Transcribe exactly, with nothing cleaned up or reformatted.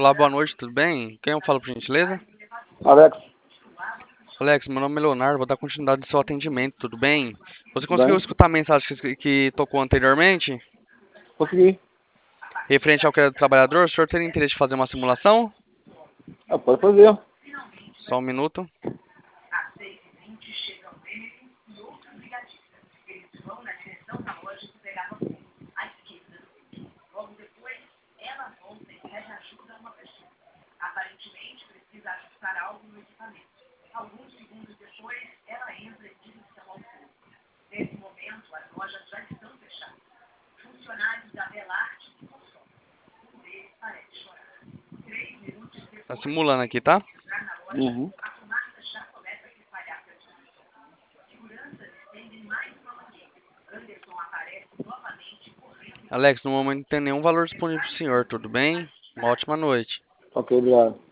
Olá, boa noite, tudo bem? Quem eu falo, por gentileza? Alex, Alex, meu nome é Leonardo, vou dar continuidade no seu atendimento, tudo bem? Você tudo conseguiu bem? escutar a mensagem que, que tocou anteriormente? Consegui. Referente ao que é do trabalhador, o senhor teria interesse de fazer uma simulação? Ah, pode fazer. Só um minuto. Tá simulando aqui, tá? Uhum. Alex, no momento não tem nenhum valor disponível pro senhor, tudo bem? Uma ótima noite. Ok, obrigado.